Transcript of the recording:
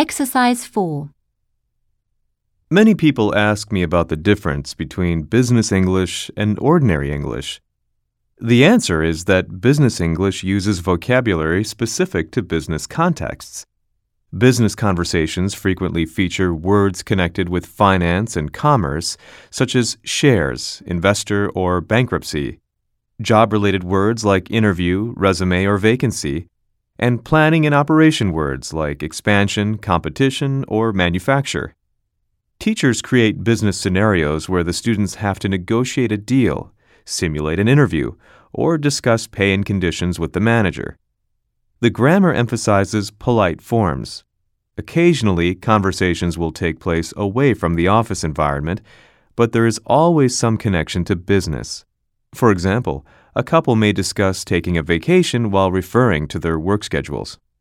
Exercise 4. Many people ask me about the difference between business English and ordinary English. The answer is that business English uses vocabulary specific to business contexts. Business conversations frequently feature words connected with finance and commerce, such as shares, investor, or bankruptcy, job-related words like interview, resume, or vacancy, and planning and operation words like expansion, competition, or manufacture. Teachers create business scenarios where the students have to negotiate a deal, simulate an interview, or discuss pay and conditions with the manager. The grammar emphasizes polite forms. Occasionally, conversations will take place away from the office environment, but there is always some connection to business. For example, a couple may discuss taking a vacation while referring to their work schedules.